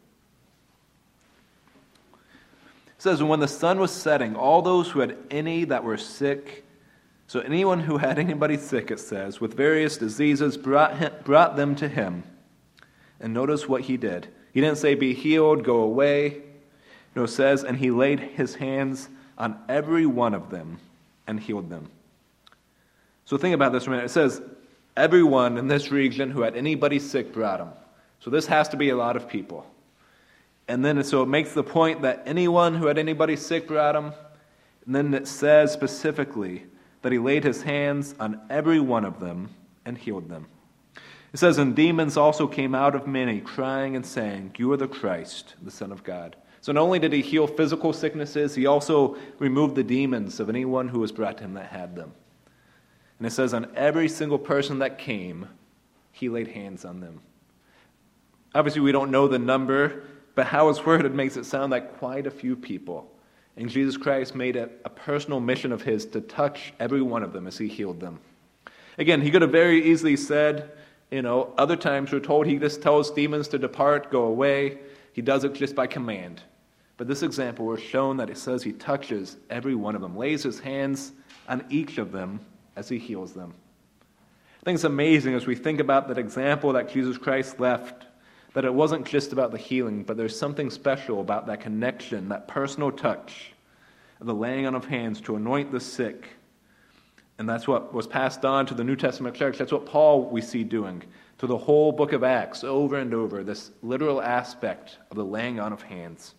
says, "And when the sun was setting, all those who had any that were sick," so anyone who had anybody sick, it says, "with various diseases, brought him, brought them to him." And notice what he did. He didn't say, "Be healed, go away." No, it says, "And he laid his hands on every one of them and healed them." So think about this for a minute. It says, everyone in this region who had anybody sick brought him. So this has to be a lot of people. And then so it makes the point that anyone who had anybody sick brought him. And then it says specifically that he laid his hands on every one of them and healed them. It says, "And demons also came out of many, crying and saying, 'You are the Christ, the Son of God.'" So not only did he heal physical sicknesses, he also removed the demons of anyone who was brought to him that had them. And it says, on every single person that came, he laid hands on them. Obviously, we don't know the number, but how it's worded makes it sound like quite a few people. And Jesus Christ made it a personal mission of his to touch every one of them as he healed them. Again, he could have very easily said, you know, other times we're told he just tells demons to depart, go away. He does it just by command. But this example, we're shown that it says he touches every one of them, lays his hands on each of them as he heals them. I think it's amazing as we think about that example that Jesus Christ left, that it wasn't just about the healing, but there's something special about that connection, that personal touch of the laying on of hands to anoint the sick. And that's what was passed on to the New Testament church. That's what Paul we see doing to the whole book of Acts over and over, this literal aspect of the laying on of hands.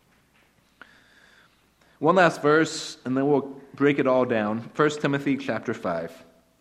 One last verse, and then we'll break it all down. First Timothy chapter five.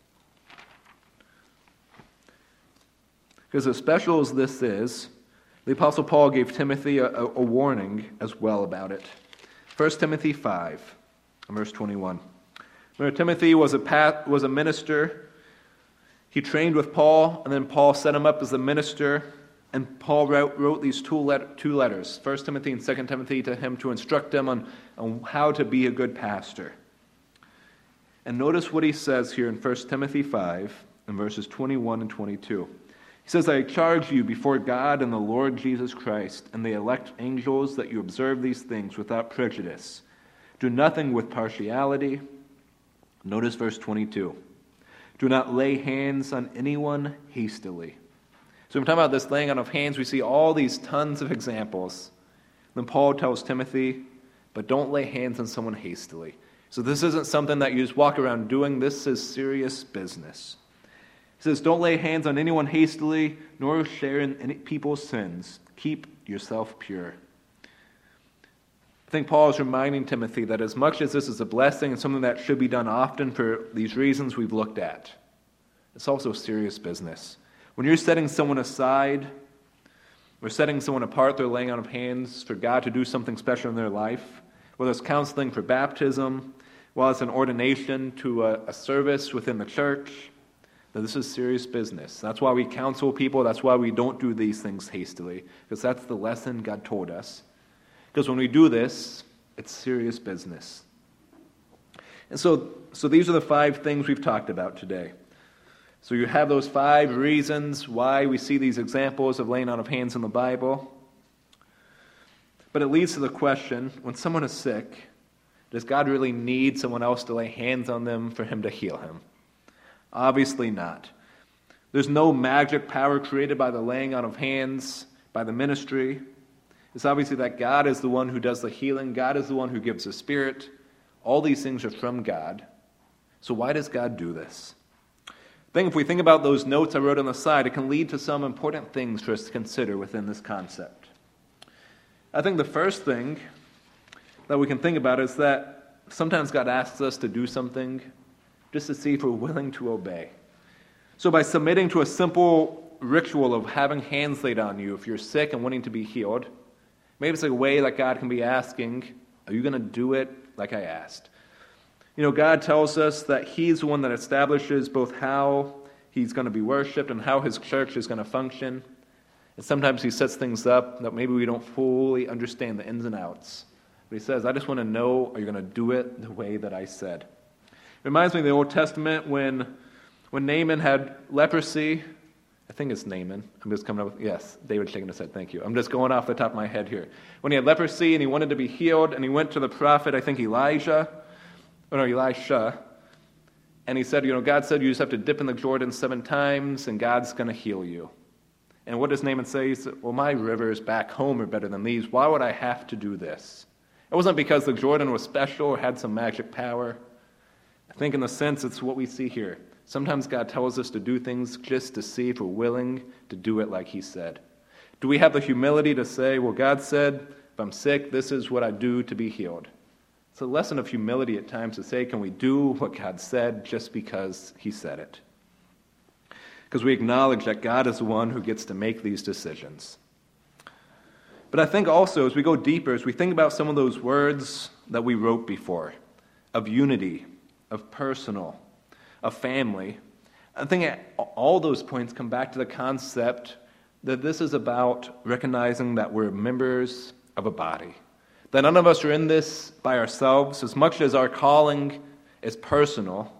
Because as special as this is, the Apostle Paul gave Timothy a, a, a warning as well about it. First Timothy five, verse twenty-one. Remember, Timothy was a, path, was a minister. He trained with Paul, and then Paul set him up as a minister. And Paul wrote, wrote these two, let, two letters, First Timothy and Second Timothy, to him to instruct him on, on how to be a good pastor. And notice what he says here in First Timothy five, in verses twenty-one and twenty-two. He says, "I charge you before God and the Lord Jesus Christ and the elect angels that you observe these things without prejudice. Do nothing with partiality." Notice verse twenty-two. "Do not lay hands on anyone hastily." So when we're talking about this laying on of hands, we see all these tons of examples. Then Paul tells Timothy, but don't lay hands on someone hastily. So this isn't something that you just walk around doing. This is serious business. He says, don't lay hands on anyone hastily, nor share in any people's sins. Keep yourself pure. I think Paul is reminding Timothy that as much as this is a blessing and something that should be done often for these reasons we've looked at, it's also serious business. When you're setting someone aside, or setting someone apart, they're laying on of hands for God to do something special in their life, whether it's counseling for baptism, whether it's an ordination to a, a service within the church, that this is serious business. That's why we counsel people. That's why we don't do these things hastily, because that's the lesson God told us. Because when we do this, it's serious business. And so, so these are the five things we've talked about today. So you have those five reasons why we see these examples of laying on of hands in the Bible. But it leads to the question, when someone is sick, does God really need someone else to lay hands on them for him to heal him? Obviously not. There's no magic power created by the laying on of hands, by the ministry. It's obviously that God is the one who does the healing. God is the one who gives the Spirit. All these things are from God. So why does God do this? I think if we think about those notes I wrote on the side, it can lead to some important things for us to consider within this concept. I think the first thing that we can think about is that sometimes God asks us to do something just to see if we're willing to obey. So by submitting to a simple ritual of having hands laid on you if you're sick and wanting to be healed, maybe it's a way that God can be asking, are you going to do it like I asked? You know, God tells us that He's the one that establishes both how He's going to be worshipped and how His church is going to function. And sometimes He sets things up that maybe we don't fully understand the ins and outs. But He says, I just want to know, are you going to do it the way that I said? It reminds me of the Old Testament when When Naaman had leprosy. I think it's Naaman. I'm just coming up with, yes, David shaking his head, thank you. I'm just going off the top of my head here. When he had leprosy and he wanted to be healed, and he went to the prophet, I think Elijah, or no, Elisha, and he said, you know, God said you just have to dip in the Jordan seven times, and God's going to heal you. And what does Naaman say? He said, well, my rivers back home are better than these. Why would I have to do this? It wasn't because the Jordan was special or had some magic power. I think in the sense it's what we see here. Sometimes God tells us to do things just to see if we're willing to do it like He said. Do we have the humility to say, well, God said, if I'm sick, this is what I do to be healed? It's a lesson of humility at times to say, can we do what God said just because He said it? Because we acknowledge that God is the one who gets to make these decisions. But I think also, as we go deeper, as we think about some of those words that we wrote before, of unity, of personal, of family, I think all those points come back to the concept that this is about recognizing that we're members of a body. That none of us are in this by ourselves. As much as our calling is personal,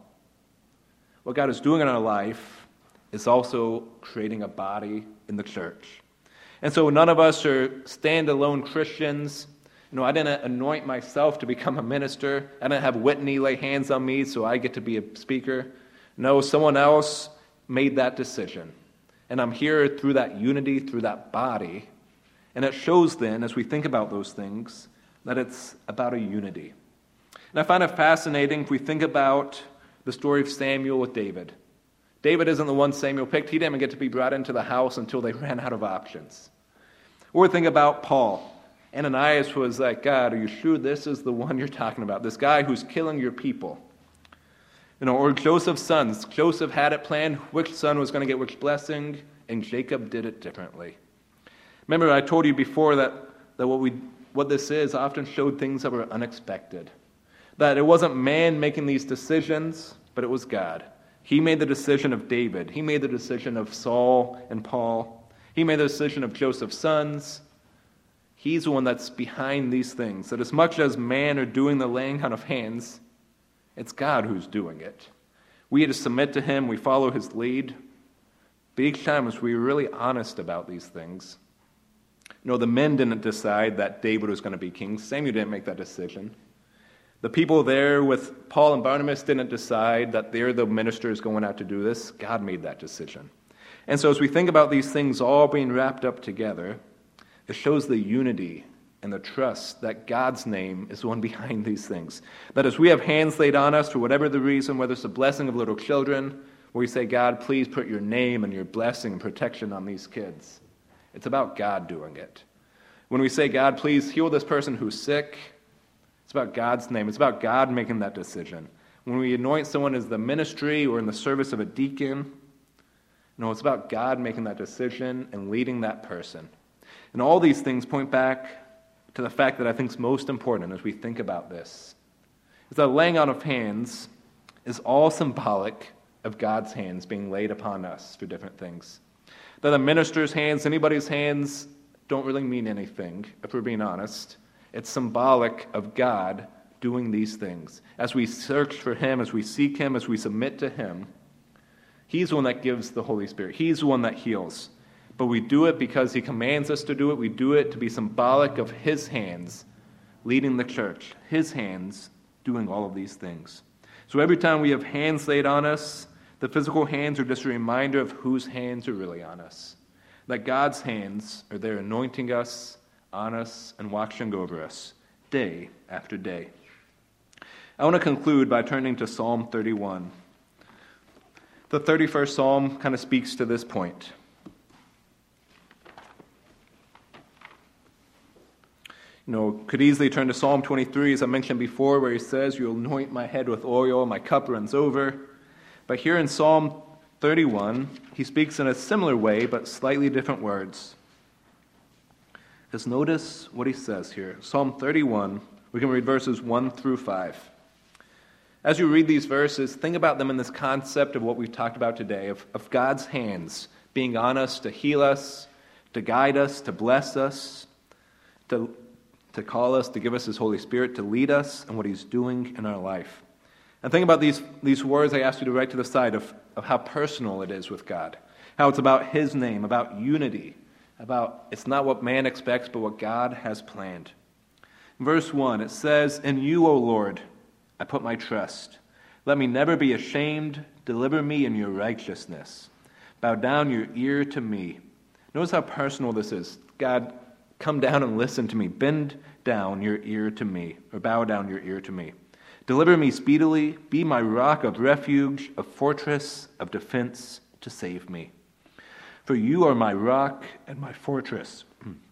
what God is doing in our life is also creating a body in the church. And so none of us are standalone Christians. You know, I didn't anoint myself to become a minister. I didn't have Whitney lay hands on me so I get to be a speaker. No, someone else made that decision. And I'm here through that unity, through that body. And it shows then, as we think about those things, that it's about a unity. And I find it fascinating if we think about the story of Samuel with David. David isn't the one Samuel picked. He didn't even get to be brought into the house until they ran out of options. Or think about Paul. Ananias was like, God, are you sure this is the one you're talking about? This guy who's killing your people. You know, or Joseph's sons. Joseph had it planned which son was going to get which blessing, and Jacob did it differently. Remember, I told you before that, that what we what this is often showed things that were unexpected. That it wasn't man making these decisions, but it was God. He made the decision of David. He made the decision of Saul and Paul. He made the decision of Joseph's sons. He's the one that's behind these things. That as much as man are doing the laying on of hands, it's God who's doing it. We had to submit to Him. We follow His lead. But each time as we were really honest about these things, you know, the men didn't decide that David was going to be king. Samuel didn't make that decision. The people there with Paul and Barnabas didn't decide that they're the ministers going out to do this. God made that decision. And so as we think about these things all being wrapped up together, it shows the unity and the trust that God's name is the one behind these things. That as we have hands laid on us for whatever the reason, whether it's the blessing of little children, where we say, God, please put your name and your blessing and protection on these kids. It's about God doing it. When we say, God, please heal this person who's sick, it's about God's name. It's about God making that decision. When we anoint someone as the ministry or in the service of a deacon, no, it's about God making that decision and leading that person. And all these things point back to the fact that I think is most important as we think about this. Is that laying on of hands is all symbolic of God's hands being laid upon us for different things. That a minister's hands, anybody's hands, don't really mean anything, if we're being honest. It's symbolic of God doing these things. As we search for Him, as we seek Him, as we submit to Him, He's the one that gives the Holy Spirit. He's the one that heals. But we do it because He commands us to do it. We do it to be symbolic of His hands leading the church, His hands doing all of these things. So every time we have hands laid on us, The physical hands are just a reminder of whose hands are really on us. That God's hands are there anointing us, on us, and watching over us day after day. I want to conclude by turning to Psalm thirty-one. The thirty-first Psalm kind of speaks to this point. You know, could easily turn to Psalm twenty-three, as I mentioned before, where he says, "You anoint my head with oil, my cup runs over." But here in Psalm thirty-one, he speaks in a similar way, but slightly different words. Just notice what he says here. Psalm thirty-one, we can read verses one through five. As you read these verses, think about them in this concept of what we've talked about today, of, of God's hands being on us to heal us, to guide us, to bless us, to, to call us, to give us his Holy Spirit, to lead us, and what he's doing in our life. And think about these, these words I asked you to write to the side of, of how personal it is with God, how it's about his name, about unity, about it's not what man expects, but what God has planned. In verse one, it says, "In you, O Lord, I put my trust. Let me never be ashamed. Deliver me in your righteousness. Bow down your ear to me." Notice how personal this is. God, come down and listen to me. Bend down your ear to me, or bow down your ear to me. Deliver me speedily. Be my rock of refuge, a fortress of defense to save me. For you are my rock and my fortress.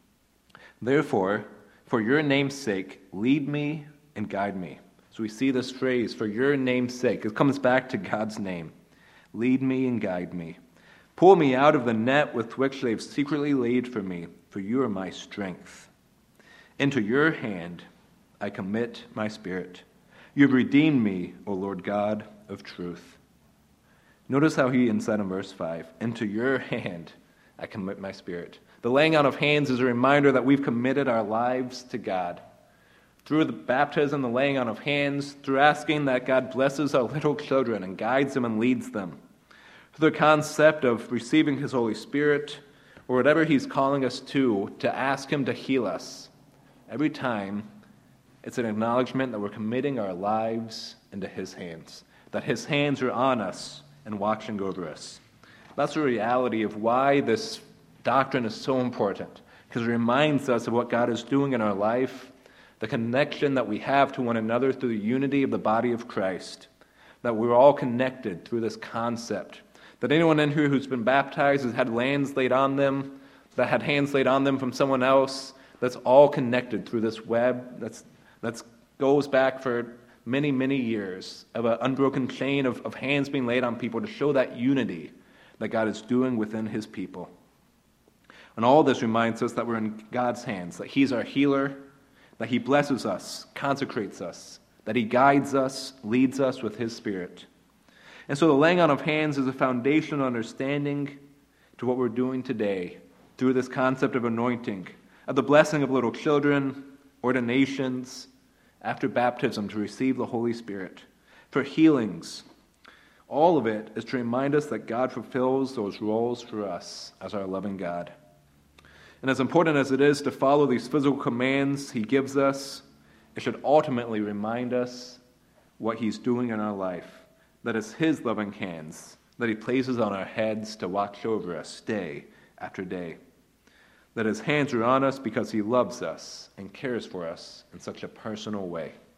Therefore, for your name's sake, lead me and guide me. So we see this phrase, "for your name's sake." It comes back to God's name. Lead me and guide me. Pull me out of the net with which they've secretly laid for me, for you are my strength. Into your hand I commit my spirit. You have redeemed me, O Lord God of truth. Notice how he said in verse five, "Into your hand I commit my spirit." The laying on of hands is a reminder that we've committed our lives to God. Through the baptism, the laying on of hands, through asking that God blesses our little children and guides them and leads them, through the concept of receiving his Holy Spirit, or whatever he's calling us to, to ask him to heal us. Every time, it's an acknowledgement that we're committing our lives into his hands, that his hands are on us and watching over us. That's the reality of why this doctrine is so important, because it reminds us of what God is doing in our life, the connection that we have to one another through the unity of the body of Christ, that we're all connected through this concept, that anyone in here who's been baptized has had hands laid on them, that had hands laid on them from someone else, that's all connected through this web that's that goes back for many, many years of an unbroken chain of, of hands being laid on people to show that unity that God is doing within his people. And all this reminds us that we're in God's hands, that he's our healer, that he blesses us, consecrates us, that he guides us, leads us with his Spirit. And so the laying on of hands is a foundational understanding to what we're doing today through this concept of anointing, of the blessing of little children, ordinations, after baptism to receive the Holy Spirit, for healings. All of it is to remind us that God fulfills those roles for us as our loving God. And as important as it is to follow these physical commands he gives us, it should ultimately remind us what he's doing in our life, that it's his loving hands that he places on our heads to watch over us day after day, that his hands are on us because he loves us and cares for us in such a personal way.